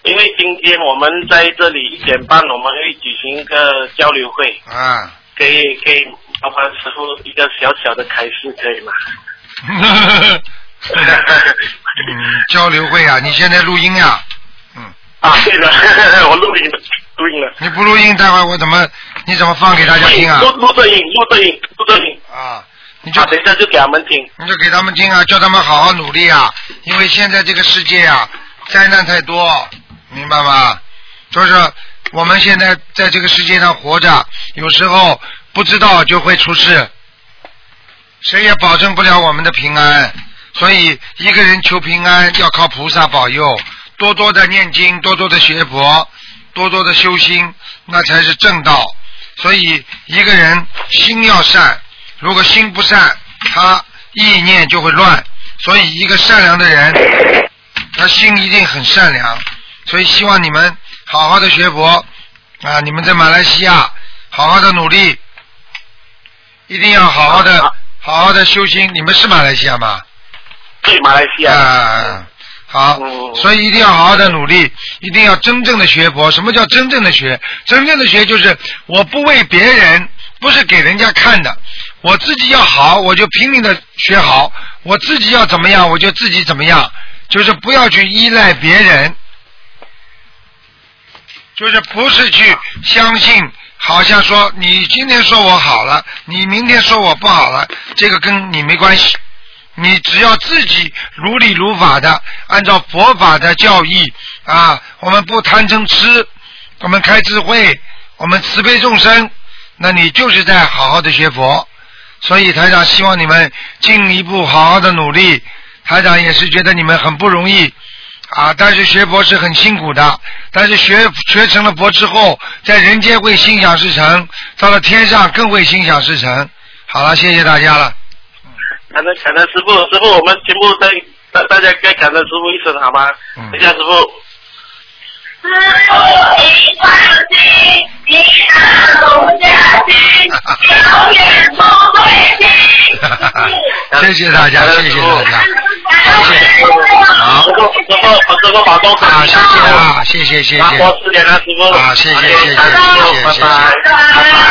因为今天我们在这里1点半，我们会举行一个交流会啊。 可以麻烦师傅一个小小的开示，可以吗？ 交流会啊，你现在录音呀？ 对的，我录音了。 你不录音，待会儿你怎么放给大家听啊？ 录着音。 啊，你就等一下就给他们听。 你就给他们听啊，叫他们好好努力啊，因为现在这个世界啊，灾难太多，明白吗？就是我们现在在这个世界上活着，有时候不知道就会出事，谁也保证不了我们的平安，所以一个人求平安要靠菩萨保佑，多多的念经，多多的学佛，多多的修心，那才是正道。所以一个人心要善，如果心不善，他意念就会乱。所以一个善良的人，他心一定很善良。所以希望你们好好的学佛啊！你们在马来西亚好好的努力，一定要好好的修心。你们是马来西亚吗？ 对，马来西亚。 好，所以一定要好好的努力，一定要真正的学佛。什么叫真正的学？真正的学就是我不为别人，不是给人家看的，我自己要好，我就拼命的学好，我自己要怎么样，我就自己怎么样，就是不要去依赖别人，就是不是去相信，好像说你今天说我好了，你明天说我不好了，这个跟你没关系。你只要自己如理如法的按照佛法的教义啊，我们不贪嗔痴，我们开智慧，我们慈悲众生，那你就是在好好的学佛。所以台长希望你们进一步好好的努力，台长也是觉得你们很不容易啊，但是学佛是很辛苦的，但是学成了佛之后，在人间会心想事成，到了天上更会心想事成。好了，谢谢大家了。 感恩师傅，我们全部大家该感恩师傅一声好吗？等一下师傅。你放心，你的龙家军永远不会停。 谢谢大家，谢谢大家，好， 师傅保重身体谢谢， 多吃点啊，师傅。 谢谢。